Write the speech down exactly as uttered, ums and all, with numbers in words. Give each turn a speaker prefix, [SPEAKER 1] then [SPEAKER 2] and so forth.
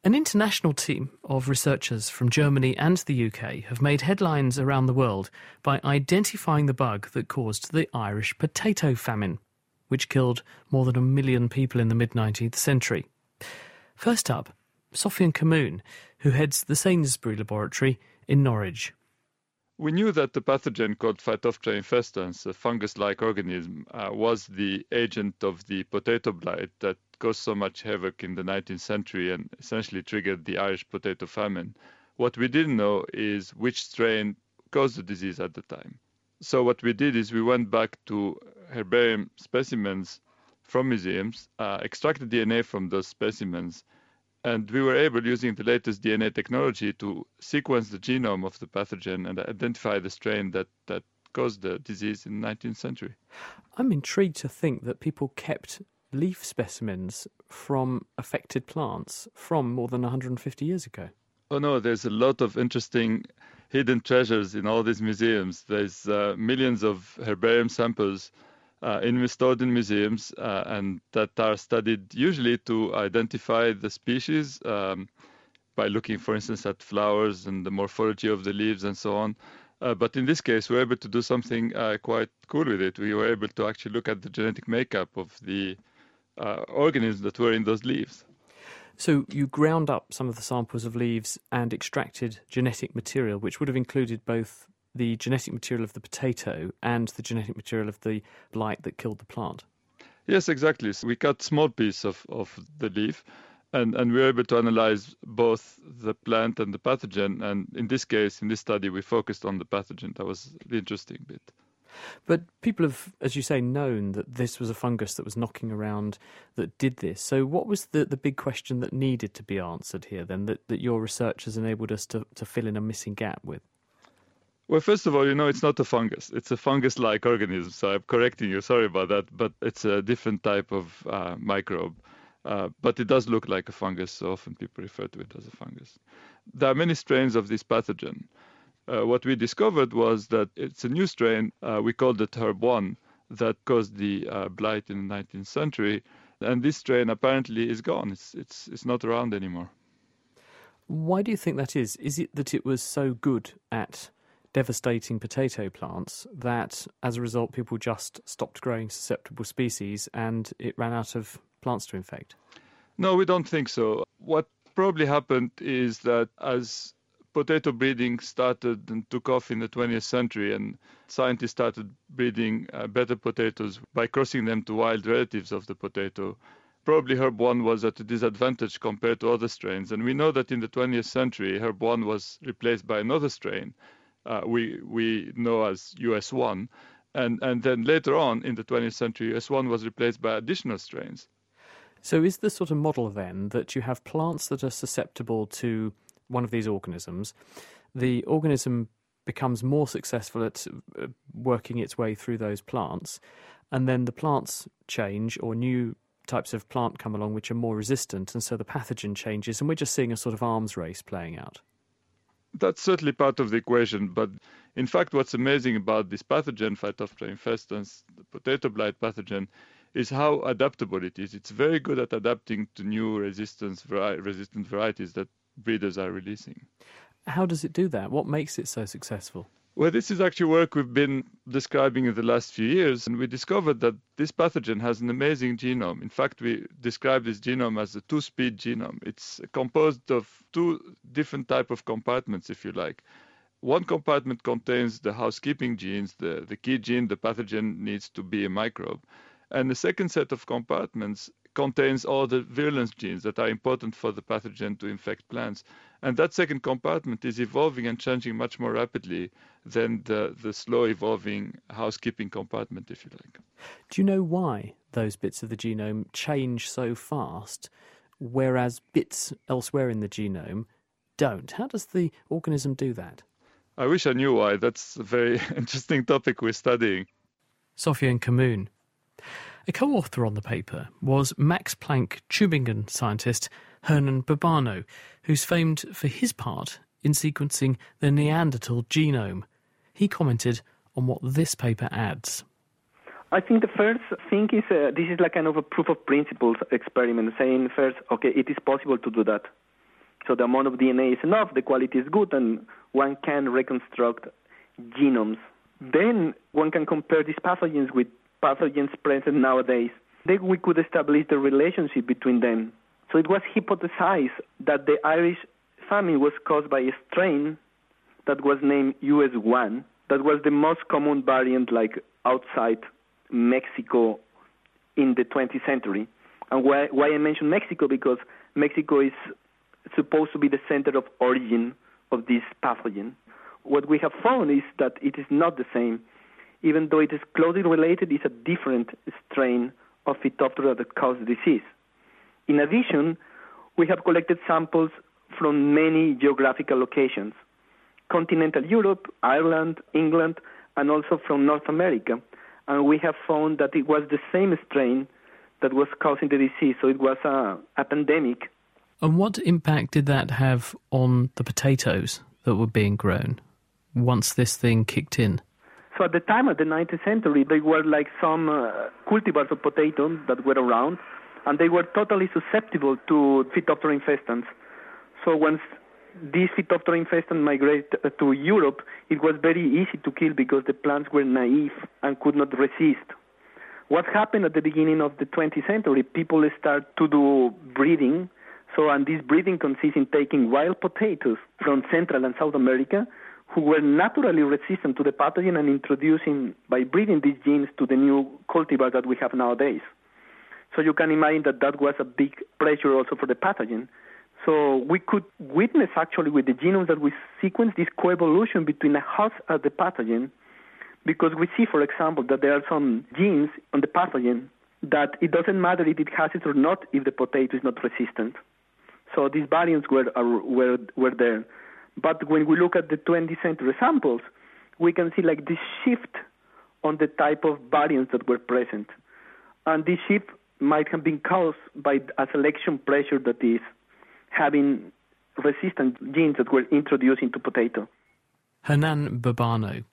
[SPEAKER 1] An international team of researchers from Germany and the U K have made headlines around the world by identifying the bug that caused the Irish potato famine, which killed more than a million people in the mid-nineteenth century. First up, Sofian Kamoun, who heads the Sainsbury Laboratory in Norwich.
[SPEAKER 2] We knew that the pathogen called Phytophthora infestans, a fungus-like organism, uh, was the agent of the potato blight that caused so much havoc in the nineteenth century and essentially triggered the Irish potato famine. What we didn't know is which strain caused the disease at the time. So what we did is we went back to herbarium specimens from museums, uh, extracted D N A from those specimens, and we were able, using the latest D N A technology, to sequence the genome of the pathogen and identify the strain that, that caused the disease in the nineteenth century.
[SPEAKER 1] I'm intrigued to think that people kept leaf specimens from affected plants from more than one hundred fifty years ago.
[SPEAKER 2] Oh no, there's a lot of interesting hidden treasures in all these museums. There's uh, millions of herbarium samples Uh, in, stored in museums uh, and that are studied usually to identify the species um, by looking, for instance, at flowers and the morphology of the leaves and so on. Uh, but in this case, we were able to do something uh, quite cool with it. We were able to actually look at the genetic makeup of the uh, organisms that were in those leaves.
[SPEAKER 1] So you ground up some of the samples of leaves and extracted genetic material, which would have included both the genetic material of the potato and the genetic material of the blight that killed the plant.
[SPEAKER 2] Yes, exactly. So we cut small piece of, of the leaf and, and we were able to analyze both the plant and the pathogen. And in this case, in this study, we focused on the pathogen. That was the interesting bit.
[SPEAKER 1] But people have, as you say, known that this was a fungus that was knocking around that did this. So what was the, the big question that needed to be answered here then, that, that your research has enabled us to, to fill in a missing gap with?
[SPEAKER 2] Well, first of all, you know, it's not a fungus. It's a fungus-like organism, so I'm correcting you. Sorry about that, but it's a different type of uh, microbe. Uh, but it does look like a fungus, so often people refer to it as a fungus. There are many strains of this pathogen. Uh, what we discovered was that it's a new strain, uh, we called it Herb one, that caused the uh, blight in the nineteenth century. And this strain apparently is gone. It's, it's, it's not around anymore.
[SPEAKER 1] Why do you think that is? Is it that it was so good at devastating potato plants that as a result people just stopped growing susceptible species and it ran out of plants to infect?
[SPEAKER 2] No, we don't think so. What probably happened is that as potato breeding started and took off in the twentieth century and scientists started breeding uh, better potatoes by crossing them to wild relatives of the potato, probably Herb one was at a disadvantage compared to other strains. And we know that in the twentieth century, Herb one was replaced by another strain Uh, we we know as U S one, and, and then later on in the twentieth century, U S one was replaced by additional strains.
[SPEAKER 1] So is the sort of model then that you have plants that are susceptible to one of these organisms, the organism becomes more successful at uh, working its way through those plants, and then the plants change or new types of plant come along which are more resistant, and so the pathogen changes, and we're just seeing a sort of arms race playing out?
[SPEAKER 2] That's certainly part of the equation, but in fact what's amazing about this pathogen, Phytophthora infestans, the potato blight pathogen, is how adaptable it is. It's very good at adapting to new resistance vari- resistant varieties that breeders are releasing.
[SPEAKER 1] How does it do that? What makes it so successful?
[SPEAKER 2] Well, this is actually work we've been describing in the last few years, and we discovered that this pathogen has an amazing genome. In fact, we describe this genome as a two-speed genome. It's composed of two different types of compartments, if you like. One compartment contains the housekeeping genes, the, the key gene the pathogen needs to be a microbe. And the second set of compartments contains all the virulence genes that are important for the pathogen to infect plants. And that second compartment is evolving and changing much more rapidly than the, the slow evolving housekeeping compartment, if you like.
[SPEAKER 1] Do you know why those bits of the genome change so fast, whereas bits elsewhere in the genome don't? How does the organism do that?
[SPEAKER 2] I wish I knew why. That's a very interesting topic we're studying.
[SPEAKER 1] Sofian Kamoun. A co-author on the paper was Max Planck Tübingen scientist Hernan Bourbano, who's famed for his part in sequencing the Neanderthal genome. He commented on what this paper adds.
[SPEAKER 3] I think the first thing is uh, this is like kind of a proof of principles experiment, saying first, okay, it is possible to do that. So the amount of D N A is enough, the quality is good, and one can reconstruct genomes. Then one can compare these pathogens with pathogens present nowadays. Then we could establish the relationship between them. So it was hypothesized that the Irish famine was caused by a strain that was named U S one, that was the most common variant like outside Mexico in the twentieth century. And why, why I mention Mexico, because Mexico is supposed to be the center of origin of this pathogen. What we have found is that it is not the same. Even though it is closely related, it's a different strain of Phytophthora that causes disease. In addition, we have collected samples from many geographical locations: continental Europe, Ireland, England, and also from North America. And we have found that it was the same strain that was causing the disease, so it was a, a pandemic.
[SPEAKER 1] And what impact did that have on the potatoes that were being grown once this thing kicked in?
[SPEAKER 3] So at the time of the nineteenth century, there were like some uh, cultivars of potatoes that were around, and they were totally susceptible to Phytophthora infestans. So once these Phytophthora infestans migrated to Europe, it was very easy to kill because the plants were naive and could not resist. What happened at the beginning of the twentieth century, people start to do breeding. So, and this breeding consists in taking wild potatoes from Central and South America who were naturally resistant to the pathogen and introducing, by breeding these genes, to the new cultivars that we have nowadays. So you can imagine that that was a big pressure also for the pathogen. So we could witness actually with the genomes that we sequence this coevolution between the host and the pathogen, because we see, for example, that there are some genes on the pathogen that it doesn't matter if it has it or not if the potato is not resistant. So these variants were, are, were, were there. But when we look at the twentieth century samples, we can see like this shift on the type of variants that were present. And this shift might have been caused by a selection pressure that is having resistant genes that were introduced into potato.
[SPEAKER 1] Hernan Burbano,